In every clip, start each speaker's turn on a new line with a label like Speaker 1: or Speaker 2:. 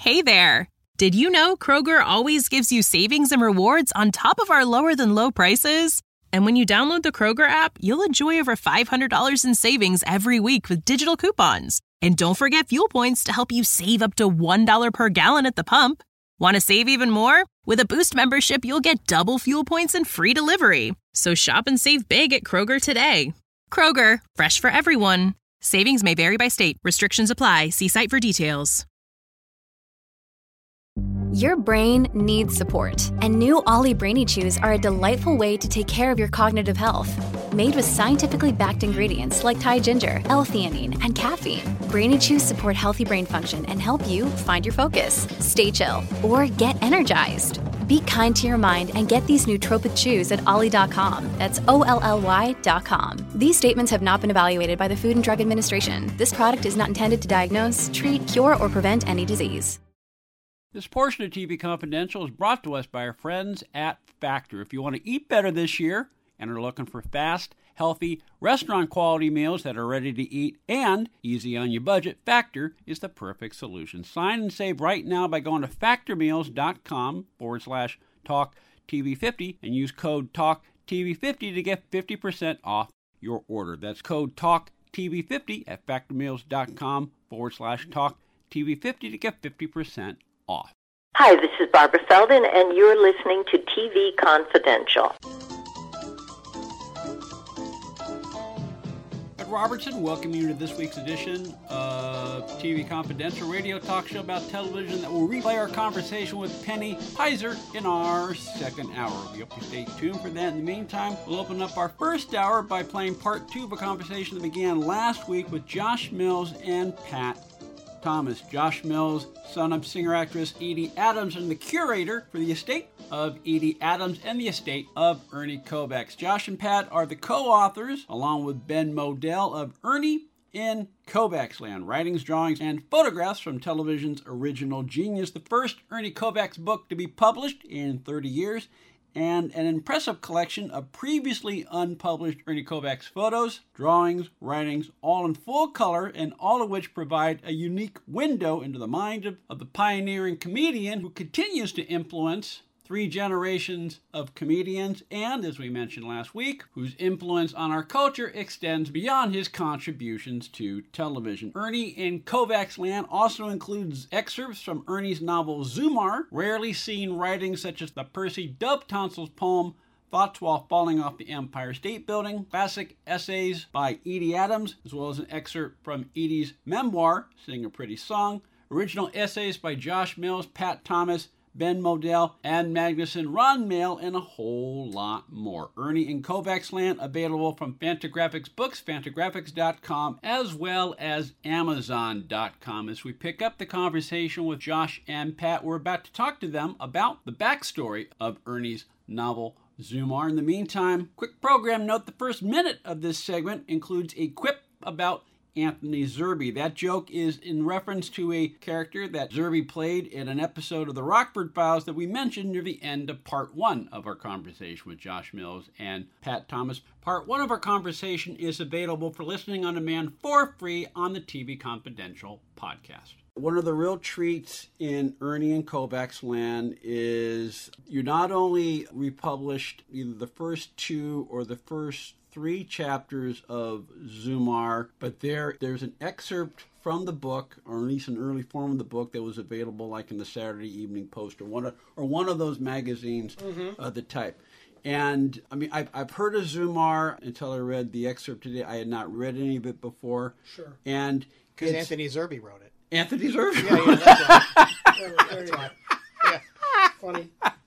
Speaker 1: Hey there! Did you know Kroger always gives you savings and rewards on top of our lower-than-low prices? And when you download the Kroger app, you'll enjoy over $500 in savings every week with digital coupons. And don't forget fuel points to help you save up to $1 per gallon at the pump. Want to save even more? With a Boost membership, you'll get double fuel points and free delivery. So shop and save big at Kroger today. Kroger, fresh for everyone. Savings may vary by state. Restrictions apply. See site for details.
Speaker 2: Your brain needs support, and new Ollie Brainy Chews are a delightful way to take care of your cognitive health. Made with scientifically backed ingredients like Thai ginger, L-theanine, and caffeine, Brainy Chews support healthy brain function and help you find your focus, stay chill, or get energized. Be kind to your mind and get these nootropic chews at ollie.com. That's OLLY.com. These statements have not been evaluated by the Food and Drug Administration. This product is not intended to diagnose, treat, cure, or prevent any disease.
Speaker 3: This portion of TV Confidential is brought to us by our friends at Factor. If you want to eat better this year and are looking for fast, healthy, restaurant-quality meals that are ready to eat and easy on your budget, Factor is the perfect solution. Sign and save right now by going to factormeals.com/TalkTV50 and use code TalkTV50 to get 50% off your order. That's code TalkTV50 at factormeals.com/TalkTV50 to get 50% off.
Speaker 4: Hi, this is Barbara Feldon, and you're listening to TV Confidential.
Speaker 3: Ed Robertson, welcome you to this week's edition of TV Confidential, radio talk show about television that will replay our conversation with Penny Heiser in our second hour. We hope you stay tuned for that. In the meantime, we'll open up our first hour by playing part two of a conversation that began last week with Josh Mills and Pat Thomas. Josh Mills, son of singer-actress Edie Adams and the curator for the estate of Edie Adams and the estate of Ernie Kovacs. Josh and Pat are the co-authors, along with Ben Modell, of Ernie in Kovacs Land, writings, drawings, and photographs from television's original genius, the first Ernie Kovacs book to be published in 30 years, and an impressive collection of previously unpublished Ernie Kovacs photos, drawings, writings, all in full color, and all of which provide a unique window into the mind of the pioneering comedian who continues to influence three generations of comedians, and, as we mentioned last week, whose influence on our culture extends beyond his contributions to television. Ernie in Kovacs Land also includes excerpts from Ernie's novel Zumar, rarely seen writings such as the Percy Dove Tonsil's poem Thoughts While Falling Off the Empire State Building, classic essays by Edie Adams, as well as an excerpt from Edie's memoir, Sing a Pretty Song, original essays by Josh Mills, Pat Thomas, Ben Modell, and Magnuson, Ron Mail, and a whole lot more. Ernie in Kovacs Land, available from Fantagraphics Books, Fantagraphics.com, as well as Amazon.com. As we pick up the conversation with Josh and Pat, we're about to talk to them about the backstory of Ernie's novel Zumar. In the meantime, quick program note: the first minute of this segment includes a quip about Anthony Zerbe. That joke is in reference to a character that Zerbe played in an episode of The Rockford Files that we mentioned near the end of part one of our conversation with Josh Mills and Pat Thomas. Part one of our conversation is available for listening on demand for free on the TV Confidential podcast. One of the real treats in Ernie and Kovacs Land is you not only republished either the first two or the first three chapters of Zumar, but there's an excerpt from the book, or at least an early form of the book, that was available like in the Saturday Evening Post or one of those magazines, the type. And I mean, I've heard of Zumar until I read the excerpt today. I had not read any of it before.
Speaker 5: Sure.
Speaker 3: And
Speaker 5: because Anthony Zerbe wrote it.
Speaker 3: Anthony Zerbe?
Speaker 5: Yeah, that's right. There you go. Yeah, funny.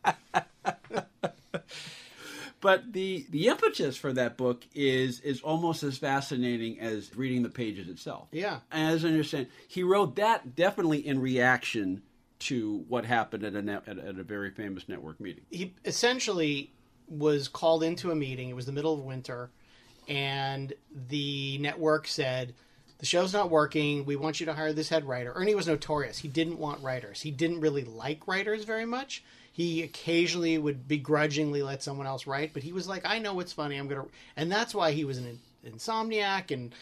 Speaker 3: But the impetus for that book is almost as fascinating as reading the pages itself.
Speaker 5: Yeah.
Speaker 3: As I understand, he wrote that definitely in reaction to what happened at a very famous network meeting.
Speaker 5: He essentially was called into a meeting. It was the middle of winter, and the network said, the show's not working. We want you to hire this head writer. Ernie was notorious. He didn't want writers. He didn't really like writers very much. He occasionally would begrudgingly let someone else write, but he was like, I know what's funny. I'm going to... And that's why he was an insomniac and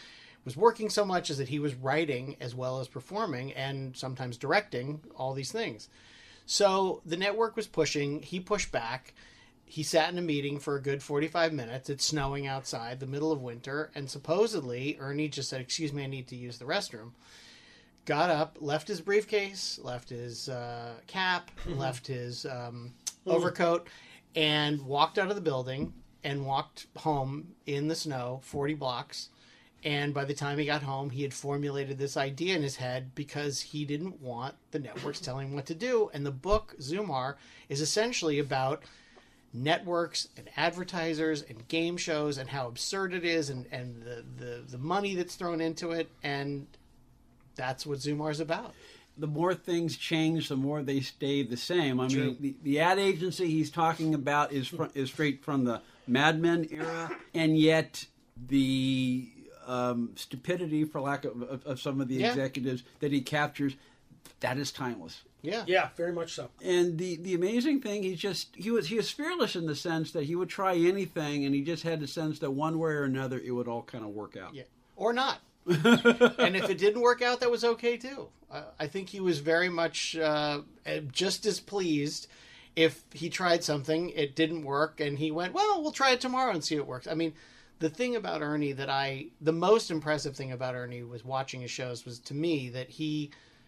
Speaker 5: was working so much is that he was writing as well as performing and sometimes directing all these things. So the network was pushing. He pushed back. He sat in a meeting for a good 45 minutes. It's snowing outside, the middle of winter. And supposedly, Ernie just said, "Excuse me, I need to use the restroom." Got up, left his briefcase, left his cap, left his overcoat, and walked out of the building and walked home in the snow, 40 blocks. And by the time he got home, he had formulated this idea in his head because he didn't want the networks telling him what to do. And the book, Zumar, is essentially about networks and advertisers and game shows and how absurd it is and the money that's thrown into it. And that's what Zumar is about.
Speaker 3: The more things change, the more they stay the same. I mean, the ad agency he's talking about is straight from the Mad Men era, and yet the stupidity, for lack of some of the executives that he captures, that is timeless.
Speaker 6: Yeah, very much so.
Speaker 3: And the amazing thing, he was fearless in the sense that he would try anything, and he just had the sense that one way or another it would all kind of work out.
Speaker 5: Yeah, or not. And if it didn't work out, that was okay too. I think he was very much just as pleased if he tried something, it didn't work, and he went, "Well, we'll try it tomorrow and see if it works." I mean, the thing about Ernie the most impressive thing about Ernie was watching his shows was, to me, that he's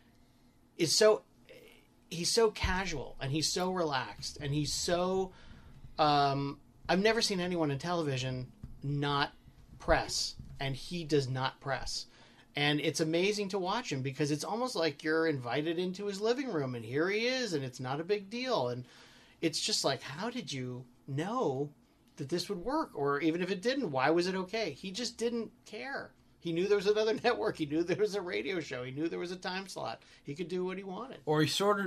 Speaker 5: so casual and he's so relaxed and he's so, I've never seen anyone in television not press, and he does not press. And it's amazing to watch him because it's almost like you're invited into his living room and here he is and it's not a big deal. And it's just like, how did you know that this would work? Or even if it didn't, why was it okay? He just didn't care. He knew there was another network. He knew there was a radio show. He knew there was a time slot. He could do what he wanted.
Speaker 3: Or he sort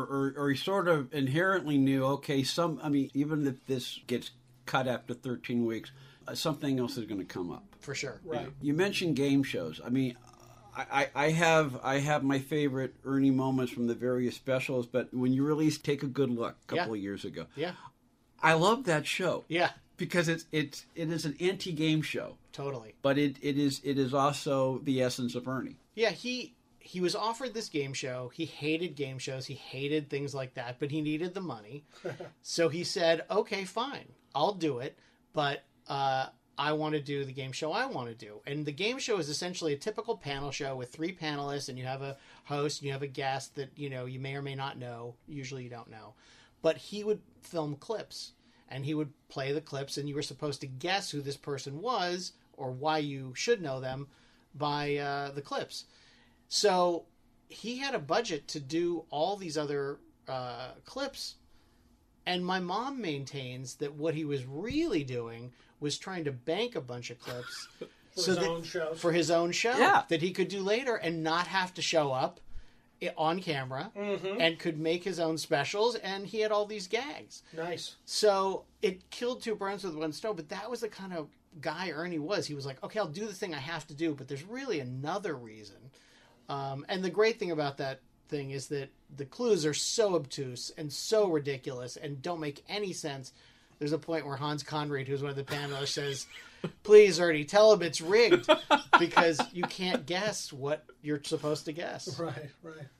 Speaker 3: of inherently knew, okay, even if this gets cut after 13 weeks, something else is going to come up.
Speaker 5: For sure.
Speaker 6: Right.
Speaker 3: You mentioned game shows. I mean, I have my favorite Ernie moments from the various specials, but when you released Take a Good Look a couple of years ago, I love that show.
Speaker 5: Yeah.
Speaker 3: Because it is an anti-game show.
Speaker 5: Totally.
Speaker 3: But it is also the essence of Ernie.
Speaker 5: Yeah, he was offered this game show. He hated game shows. He hated things like that, but he needed the money. So he said, "Okay, fine. I'll do it, but I want to do the game show I want to do." And the game show is essentially a typical panel show with 3 panelists, and you have a host and you have a guest that, you may or may not know. Usually you don't know. But he would film clips, and he would play the clips, and you were supposed to guess who this person was or why you should know them by the clips. So he had a budget to do all these other clips, and my mom maintains that what he was really doing was trying to bank a bunch of clips for his own show that he could do later and not have to show up on camera and could make his own specials, and he had all these gags.
Speaker 6: Nice.
Speaker 5: So it killed 2 birds with one stone, but that was the kind of guy Ernie was. He was like, okay, I'll do the thing I have to do, but there's really another reason. And the great thing about that thing is that the clues are so obtuse and so ridiculous and don't make any sense. There's a point where Hans Conried, who's one of the panelists, says, "Please, Ernie, tell him it's rigged," because you can't guess what you're supposed to guess.
Speaker 6: Right.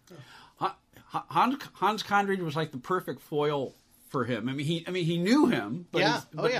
Speaker 3: Hans Conried was like the perfect foil for him. I mean, he knew him. But But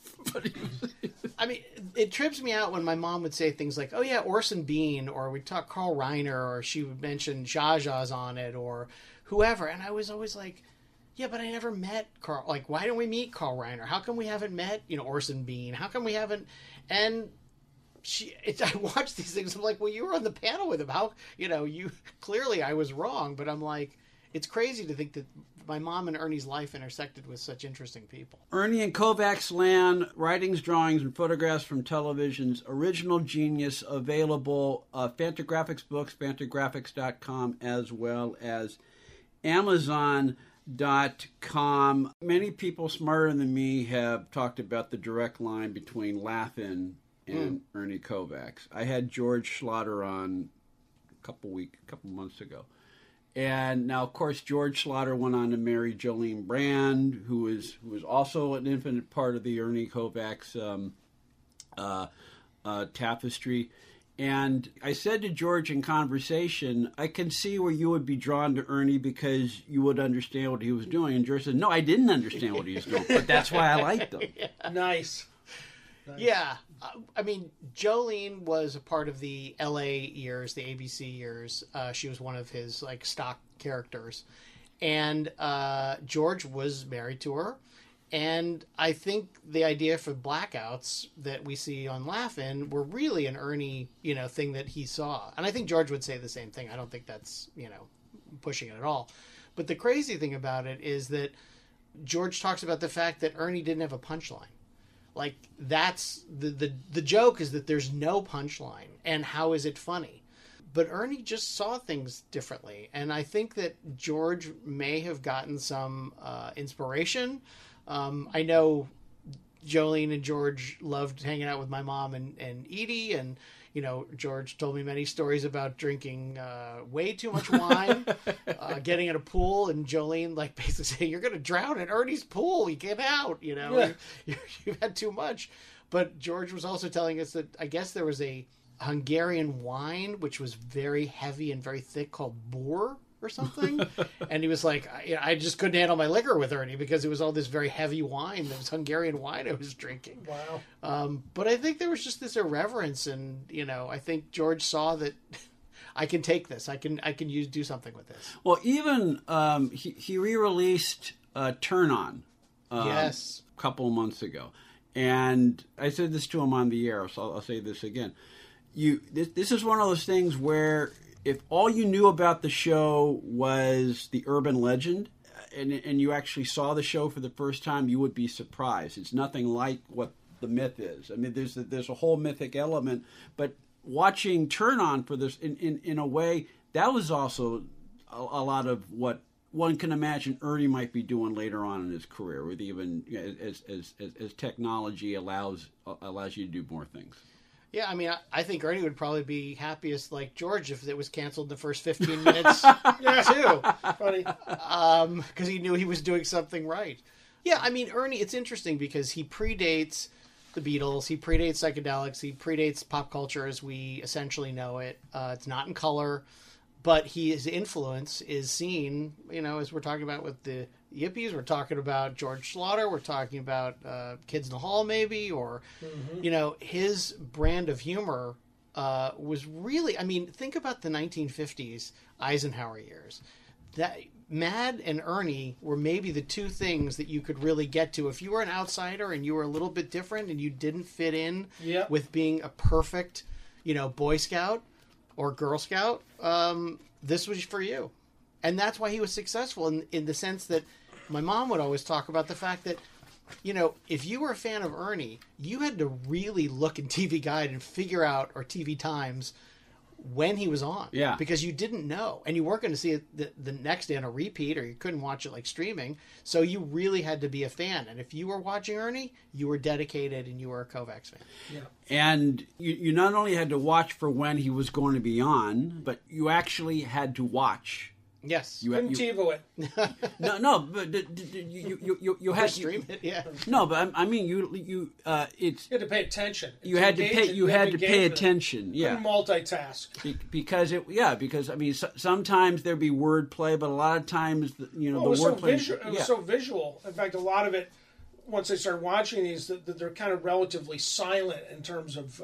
Speaker 5: I mean, it trips me out when my mom would say things like, "Oh yeah, Orson Bean," or we'd talk Carl Reiner, or she would mention Zsa Zsa's on it, or whoever, and I was always like, "Yeah, but I never met Carl. Like, why don't we meet Carl Reiner? How come we haven't met, Orson Bean? How come we haven't?" And I watched these things. I'm like, "Well, you were on the panel with him. How, you clearly I was wrong." But I'm like, it's crazy to think that my mom and Ernie's life intersected with such interesting people.
Speaker 3: Ernie and Kovacs Land, writings, drawings, and photographs from television's original genius, available Fantagraphics books, fantagraphics.com, as well as Amazon.com. Many people smarter than me have talked about the direct line between Laugh-In and Ernie Kovacs. I had George Schlatter on a couple months ago. And now, of course, George Schlatter went on to marry Jolene Brand, who was also an infinite part of the Ernie Kovacs tapestry. And I said to George in conversation, I can see where you would be drawn to Ernie because you would understand what he was doing. And George said, no, I didn't understand what he was doing, but that's why I liked him.
Speaker 6: Nice.
Speaker 5: Yeah. I mean, Jolene was a part of the LA years, the ABC years. She was one of his like stock characters. And George was married to her. And I think the idea for blackouts that we see on Laugh-In were really an Ernie, thing that he saw. And I think George would say the same thing. I don't think that's, pushing it at all. But the crazy thing about it is that George talks about the fact that Ernie didn't have a punchline. Like, that's the joke is that there's no punchline. And how is it funny? But Ernie just saw things differently. And I think that George may have gotten some inspiration. I know Jolene and George loved hanging out with my mom and Edie, and George told me many stories about drinking way too much wine, getting in a pool, and Jolene like basically saying, "You're going to drown in Ernie's pool. You get out. You've had too much." But George was also telling us that I guess there was a Hungarian wine which was very heavy and very thick called Boer or something, and he was like, I just couldn't handle my liquor with Ernie because it was all this very heavy wine that was Hungarian wine I was drinking.
Speaker 6: Wow.
Speaker 5: But I think there was just this irreverence, and I think George saw that I can take this, I can do something with this.
Speaker 3: Well, even he re-released Turn On,
Speaker 5: yes,
Speaker 3: a couple of months ago, and I said this to him on the air, so I'll say this again. This is one of those things where if all you knew about the show was the urban legend, and you actually saw the show for the first time, you would be surprised. It's nothing like what the myth is. I mean, there's a whole mythic element, but watching Turn On for this, in a way, that was also a lot of what one can imagine Ernie might be doing later on in his career, with even as technology allows you to do more things.
Speaker 5: Yeah, I mean, I think Ernie would probably be happiest like George if it was canceled in the first 15 minutes, too.
Speaker 6: Funny.
Speaker 5: Because he knew he was doing something right. Yeah, I mean, Ernie, it's interesting because he predates the Beatles, he predates psychedelics, he predates pop culture as we essentially know it. It's not in color, but his influence is seen, as we're talking about with the Yippies, we're talking about George Slaughter, we're talking about Kids in the Hall maybe, or, his brand of humor was really, I mean, think about the 1950s Eisenhower years. That Mad and Ernie were maybe the two things that you could really get to. If you were an outsider and you were a little bit different and you didn't fit in with being a perfect, Boy Scout or Girl Scout, this was for you. And that's why he was successful in the sense that my mom would always talk about the fact that, if you were a fan of Ernie, you had to really look in TV Guide and figure out, or TV Times, when he was on.
Speaker 3: Yeah.
Speaker 5: Because you didn't know. And you weren't going to see it the next day on a repeat, or you couldn't watch it like streaming. So you really had to be a fan. And if you were watching Ernie, you were dedicated and you were a Kovacs fan.
Speaker 6: Yeah.
Speaker 3: And you not only had to watch for when he was going to be on, but you actually had to watch.
Speaker 5: Yes.
Speaker 6: Couldn't TiVo it.
Speaker 3: No, but you had to
Speaker 5: stream it. Yeah.
Speaker 3: No, but I mean it's
Speaker 6: You had to pay attention.
Speaker 3: you had to pay attention. Yeah.
Speaker 6: Couldn't multitask.
Speaker 3: Because I mean sometimes there'd be wordplay, but a lot of times the wordplay.
Speaker 6: It was so visual. In fact, a lot of it, once I started watching these, that they're kind of relatively silent in terms of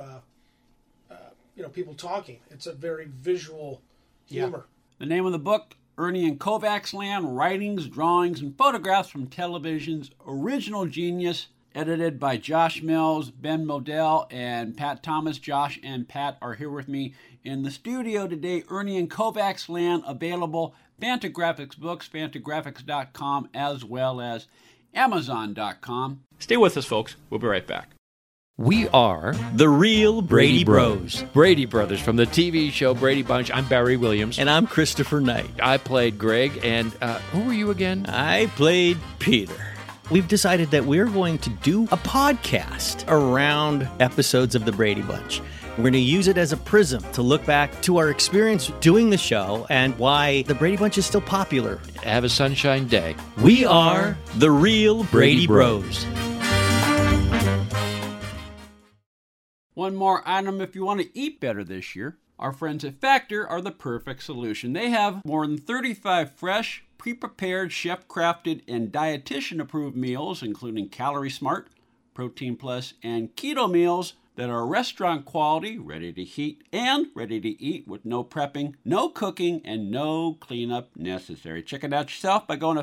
Speaker 6: people talking. It's a very visual humor.
Speaker 3: The name of the book, Ernie in Kovacs Land, Writings, Drawings, and Photographs from Television's Original Genius, edited by Josh Mills, Ben Modell, and Pat Thomas. Josh and Pat are here with me in the studio today. Ernie in Kovacs Land, available Fantagraphics Books, Fantagraphics.com, as well as Amazon.com. Stay with us, folks. We'll be right back.
Speaker 7: We are the real Brady Bros. Brady Brothers from the TV show Brady Bunch. I'm Barry Williams.
Speaker 8: And I'm Christopher Knight.
Speaker 7: I played Greg. And who were you again?
Speaker 8: I played Peter. We've decided that we're going to do a podcast around episodes of the Brady Bunch. We're going to use it as a prism to look back to our experience doing the show and why the Brady Bunch is still popular.
Speaker 7: Have a sunshine day.
Speaker 8: We are the real Brady Bros.
Speaker 3: one more item if you want to eat better this year. Our friends at Factor are the perfect solution. They have more than 35 fresh, pre-prepared, chef-crafted, and dietitian-approved meals, including Calorie Smart, Protein Plus, and Keto meals that are restaurant quality, ready to heat, and ready to eat with no prepping, no cooking, and no cleanup necessary. Check it out yourself by going to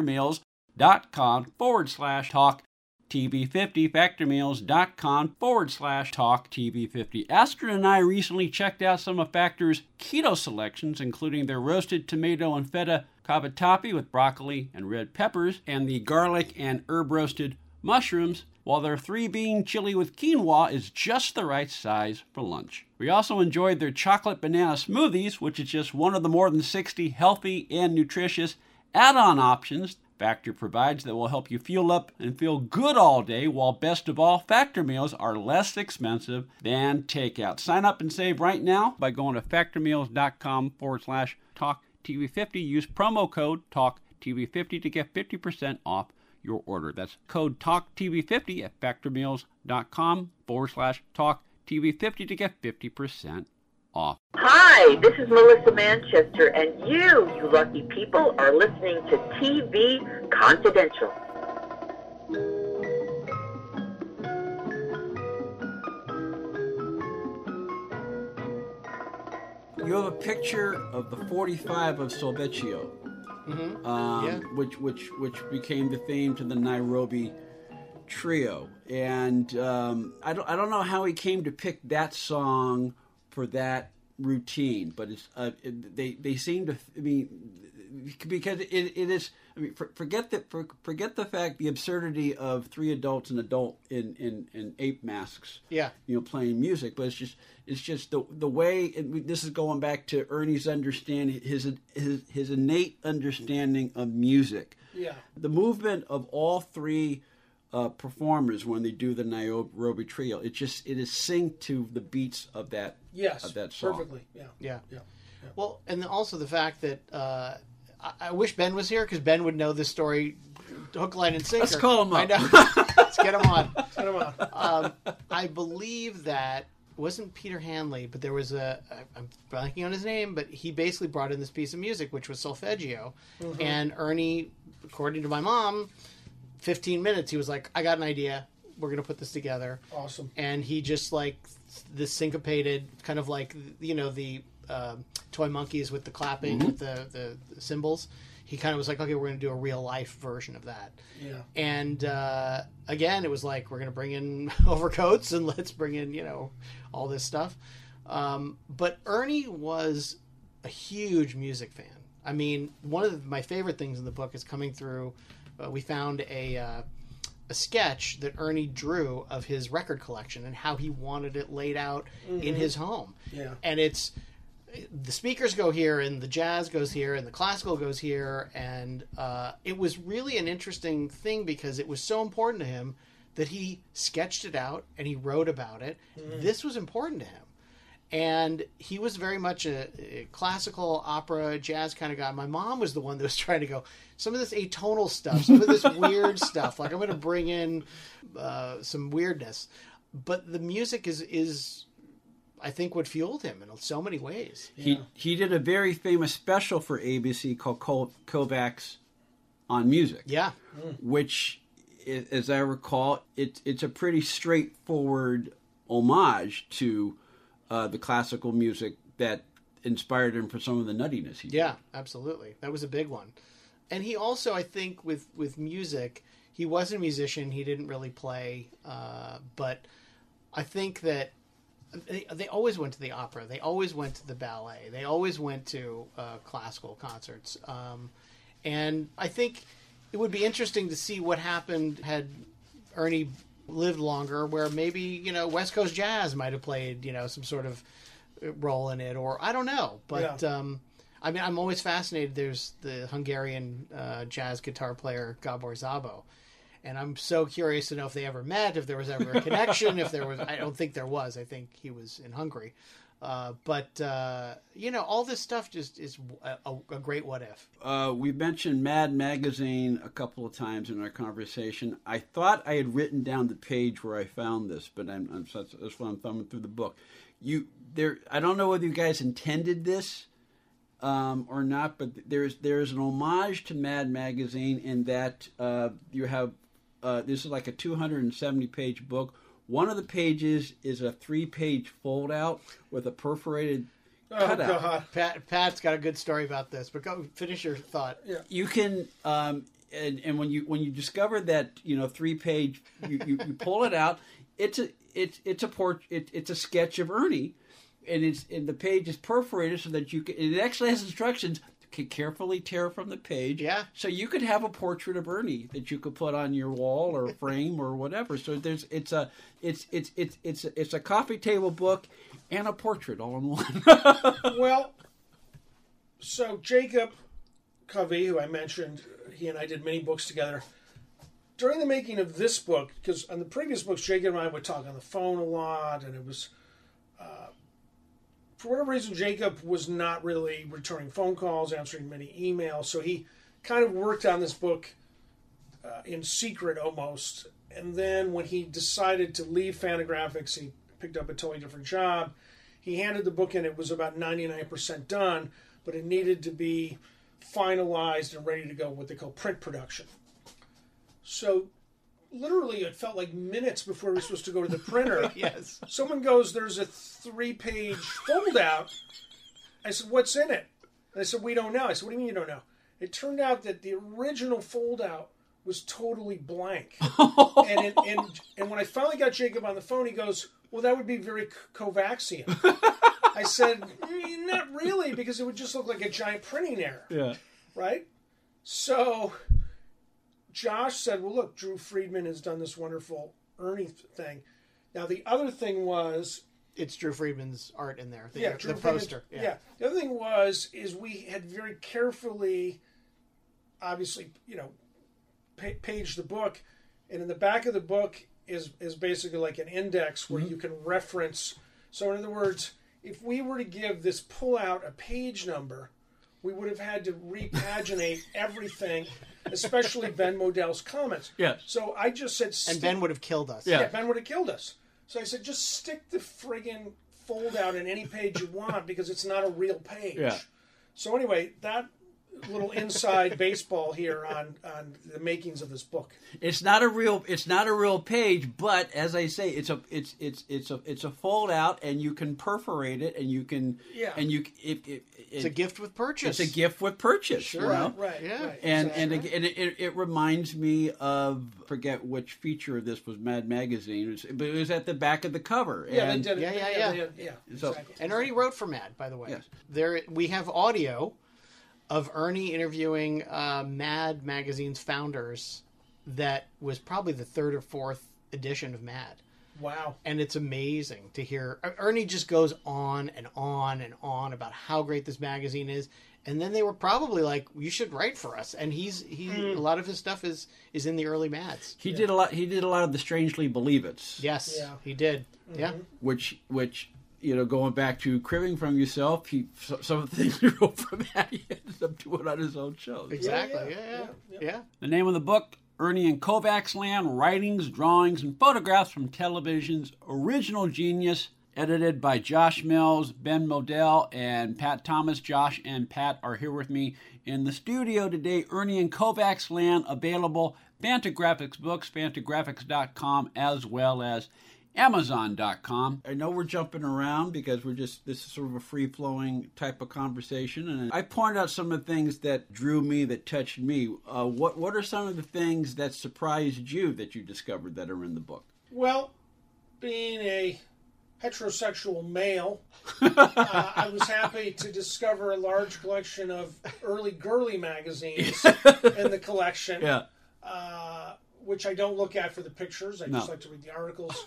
Speaker 3: factormeals.com/talk. TV50, factormeals.com/talktv50. Astrid and I recently checked out some of Factor's keto selections, including their roasted tomato and feta cavatappi with broccoli and red peppers, and the garlic and herb roasted mushrooms, while their 3-bean chili with quinoa is just the right size for lunch. We also enjoyed their chocolate banana smoothies, which is just one of the more than 60 healthy and nutritious add-on options Factor provides that will help you fuel up and feel good all day, while best of all, Factor meals are less expensive than takeout. Sign up and save right now by going to factormeals.com/talktv50. Use promo code TALKTV50 to get 50% off your order. That's code TALKTV50 at factormeals.com/talktv50 to get 50% off.
Speaker 4: Hi, this is Melissa Manchester, and you lucky people, are listening to TV Confidential.
Speaker 3: You have a picture of the 45 of Solvecchio, which became the theme to the Nairobi Trio, and I don't know how he came to pick that song for that routine, but it's they seem to. I mean, because it is. I mean, forget the fact, the absurdity of 3 adults and adult in ape masks.
Speaker 5: Yeah,
Speaker 3: playing music, but it's just the way. This is going back to Ernie's understanding, his innate understanding of music.
Speaker 6: Yeah,
Speaker 3: the movement of all 3. Performers when they do the Nairobi Trio, it is synced to the beats of that.
Speaker 6: Yes,
Speaker 3: of that song.
Speaker 6: Perfectly. Yeah.
Speaker 5: Well, and also the fact that I wish Ben was here, because Ben would know this story, hook, line, and sinker.
Speaker 3: Let's call him up.
Speaker 5: I know. Let's get him on.
Speaker 6: Get him on.
Speaker 5: I believe that it wasn't Peter Hanley, but there was I'm blanking on his name, but he basically brought in this piece of music, which was solfeggio, and Ernie, according to my mom, 15 minutes, he was like, I got an idea. We're going to put this together.
Speaker 6: Awesome.
Speaker 5: And he just, like, this syncopated, kind of like, the toy monkeys with the clapping, with the cymbals. He kind of was like, okay, we're going to do a real-life version of that.
Speaker 6: Yeah.
Speaker 5: And, again, it was like, we're going to bring in overcoats and let's bring in, all this stuff. But Ernie was a huge music fan. I mean, one of my favorite things in the book is coming through... we found a sketch that Ernie drew of his record collection and how he wanted it laid out in his home.
Speaker 6: Yeah.
Speaker 5: And it's the speakers go here and the jazz goes here and the classical goes here. And it was really an interesting thing because it was so important to him that he sketched it out and he wrote about it. This was important to him. And he was very much a classical, opera, jazz kind of guy. My mom was the one that was trying to go, some of this atonal stuff, some of this weird stuff. Like, I'm going to bring in some weirdness. But the music is, I think, what fueled him in so many ways.
Speaker 3: Yeah. He did a very famous special for ABC called Kovacs on Music.
Speaker 5: Yeah.
Speaker 3: Which, as I recall, it's a pretty straightforward homage to... the classical music that inspired him for some of the nuttiness he did.
Speaker 5: Yeah, absolutely. That was a big one. And he also, I think, with music, he was a musician. He didn't really play, but I think that they always went to the opera. They always went to the ballet. They always went to classical concerts. And I think it would be interesting to see what happened had Ernie lived longer, where maybe West Coast jazz might have played some sort of role in it, or I don't know. But I mean, I'm always fascinated. There's the Hungarian jazz guitar player Gabor Szabo, and I'm so curious to know if they ever met, if there was ever a connection. If there was, I don't think there was. I think he was in Hungary. But all this stuff just is a great what if.
Speaker 3: We mentioned Mad Magazine a couple of times in our conversation. I thought I had written down the page where I found this, but that's why I'm thumbing through the book. I don't know whether you guys intended this or not, but there's an homage to Mad Magazine in that you have this is like a 270-page book. One of the pages is a 3-page fold-out with a perforated cutout.
Speaker 5: God. Pat's got a good story about this, but go finish your thought.
Speaker 6: Yeah.
Speaker 3: You can, and when you discover that 3-page, you pull it out. It's a sketch of Ernie, and the page is perforated so that it actually has instructions. Can carefully tear from the page.
Speaker 5: Yeah.
Speaker 3: So you could have a portrait of Ernie that you could put on your wall or frame or whatever. So it's a coffee table book and a portrait all in one.
Speaker 6: Well, so Jacob Covey, who I mentioned, he and I did many books together. During the making of this book, because on the previous books, Jacob and I would talk on the phone a lot, and it was for whatever reason, Jacob was not really returning phone calls, answering many emails, so he kind of worked on this book in secret almost. And then when he decided to leave Fantagraphics, he picked up a totally different job. He handed the book in. It was about 99% done, but it needed to be finalized and ready to go, what they call print production. So literally, it felt like minutes before we were supposed to go to the printer.
Speaker 5: Yes.
Speaker 6: Someone goes, there's a 3-page fold-out. I said, what's in it? And they said, we don't know. I said, what do you mean you don't know? It turned out that the original fold-out was totally blank. and when I finally got Jacob on the phone, he goes, well, that would be very Kovaxian. I said, not really, because it would just look like a giant printing error.
Speaker 3: Yeah.
Speaker 6: Right? So Josh said, well, look, Drew Friedman has done this wonderful Ernie thing. Now, the other thing was...
Speaker 5: It's Drew Friedman's art in there.
Speaker 6: The
Speaker 5: poster.
Speaker 6: Yeah. The other thing is we had very carefully, obviously, paged the book. And in the back of the book is basically like an index where you can reference. So, in other words, if we were to give this pull-out a page number, we would have had to repaginate everything, especially Ben Modell's comments.
Speaker 3: Yes.
Speaker 6: So I just said...
Speaker 5: And Ben would have killed us.
Speaker 6: Yeah, Ben would have killed us. So I said, just stick the friggin' fold-out in any page you want because it's not a real page.
Speaker 3: Yeah.
Speaker 6: So anyway, that little inside baseball here on the makings of this book.
Speaker 3: It's not a real page, but as I say, it's a fold out, and you can perforate it, and you can
Speaker 5: it's a gift with purchase.
Speaker 3: It's a gift with purchase.
Speaker 5: Sure,
Speaker 6: right.
Speaker 3: And
Speaker 6: exactly.
Speaker 3: it reminds me of, forget which feature of this was, Mad Magazine, but it was at the back of the cover.
Speaker 6: Yeah,
Speaker 3: and,
Speaker 6: they did it. Yeah,
Speaker 3: So,
Speaker 6: exactly.
Speaker 5: And Ernie wrote for Mad, by the way.
Speaker 3: Yes.
Speaker 5: We have audio of Ernie interviewing Mad Magazine's founders. That was probably the 3rd or 4th edition of Mad.
Speaker 6: Wow.
Speaker 5: And it's amazing to hear. Ernie just goes on and on and on about how great this magazine is. And then they were probably like, you should write for us. And a lot of his stuff is in the early Mads.
Speaker 3: He did a lot of the Strangely Believe It's.
Speaker 5: Yes,
Speaker 6: Yeah.
Speaker 5: he did.
Speaker 6: Mm-hmm.
Speaker 5: Yeah.
Speaker 3: Which going back to Cribbing from Yourself, some of the things he wrote for that, he ended up doing on his own shows.
Speaker 5: Exactly. Yeah.
Speaker 3: The name of the book, Ernie and Kovacs Land, Writings, Drawings, and Photographs from Television's Original Genius, edited by Josh Mills, Ben Modell, and Pat Thomas. Josh and Pat are here with me in the studio today. Ernie and Kovacs Land, available Fantagraphics books, fantagraphics.com, as well as Amazon.com. I know we're jumping around because this is sort of a free-flowing type of conversation. And I pointed out some of the things that drew me, that touched me. What are some of the things that surprised you that you discovered that are in the book?
Speaker 6: Well, being a heterosexual male, I was happy to discover a large collection of early girly magazines in the collection, which I don't look at for the pictures. I just like to read the articles.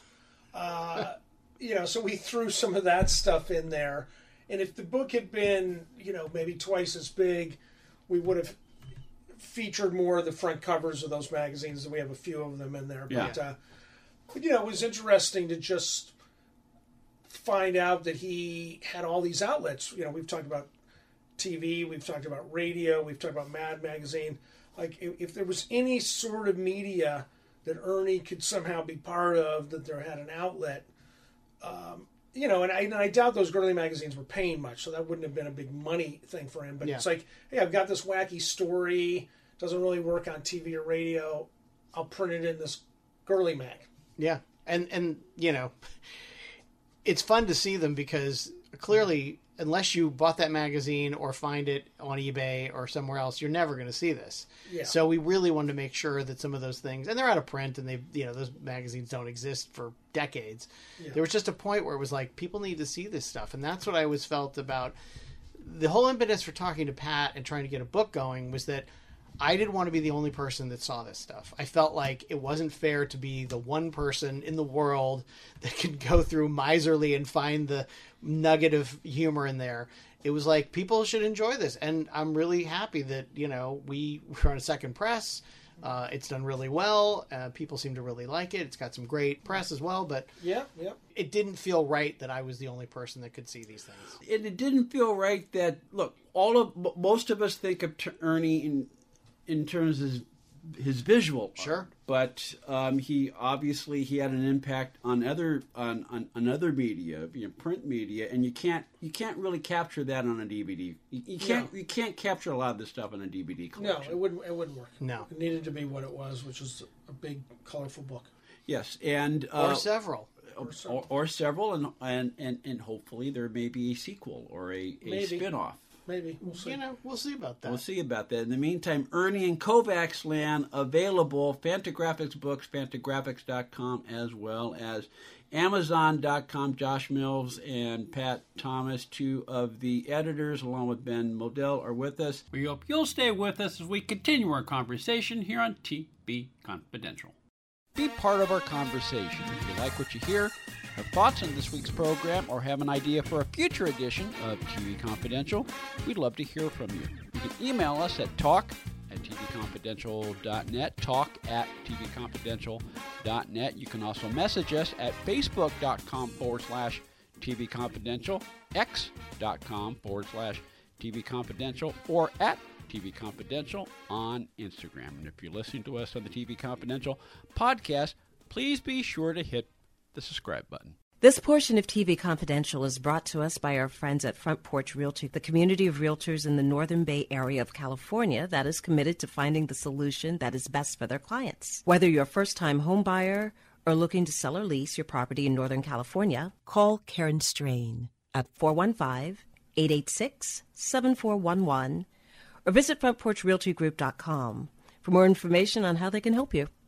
Speaker 6: So we threw some of that stuff in there. And if the book had been, maybe twice as big, we would have featured more of the front covers of those magazines, and we have a few of them in there.
Speaker 3: Yeah.
Speaker 6: But it was interesting to just find out that he had all these outlets. You know, we've talked about TV, we've talked about radio, we've talked about Mad Magazine. Like, if there was any sort of media that Ernie could somehow be part of, that there had an outlet, you know, and I doubt those girly magazines were paying much, so that wouldn't have been a big money thing for him. But it's like, hey, I've got this wacky story, doesn't really work on TV or radio, I'll print it in this girly mag.
Speaker 5: Yeah, and you know, it's fun to see them because clearly, unless you bought that magazine or find it on eBay or somewhere else, you're never going to see this. Yeah. So we really wanted to make sure that some of those things, and they're out of print, and those magazines don't exist for decades. Yeah. There was just a point where it was like, people need to see this stuff, and that's what I always felt about the whole impetus for talking to Pat and trying to get a book going was that I didn't want to be the only person that saw this stuff. I felt like it wasn't fair to be the one person in the world that could go through Miserly and find the nugget of humor in there. It was like, people should enjoy this. And I'm really happy that, you know, we're on a second press. It's done really well. People seem to really like it. It's got some great press as well. But it didn't feel right that I was the only person that could see these things.
Speaker 3: And it didn't feel right that, look, most of us think of Ernie in terms of his visual art, but he had an impact on other media, print media, and you can't really capture that on a DVD. You can't capture a lot of this stuff on a DVD collection.
Speaker 6: No, it wouldn't work.
Speaker 5: No,
Speaker 6: it needed to be what it was, which is a big, colorful book.
Speaker 3: Yes, and
Speaker 5: or several.
Speaker 3: Or several, and hopefully there may be a sequel or a spin-off.
Speaker 6: Maybe. We'll see.
Speaker 5: You know, we'll see about that.
Speaker 3: We'll see about that. In the meantime, Ernie and Kovacs Land available. Fantagraphics books, fantagraphics.com, as well as Amazon.com. Josh Mills and Pat Thomas, two of the editors, along with Ben Modell, are with us. We hope you'll stay with us as we continue our conversation here on TV Confidential. Be part of our conversation. If you like what you hear, have thoughts on this week's program, or have an idea for a future edition of TV Confidential, we'd love to hear from you. You can email us at talk@tvconfidential.net, talk@tvconfidential.net. You can also message us at facebook.com/TV Confidential, x.com/TV Confidential, or at TV Confidential on Instagram. And if you're listening to us on the TV Confidential podcast, please be sure to hit the subscribe button.
Speaker 9: This portion of TV Confidential is brought to us by our friends at Front Porch Realty, the community of realtors in the Northern Bay area of California that is committed to finding the solution that is best for their clients. Whether you're a first-time home buyer or looking to sell or lease your property in Northern California, call Karen Strain at 415-886-7411 or visit frontporchrealtygroup.com for more information on how they can help you.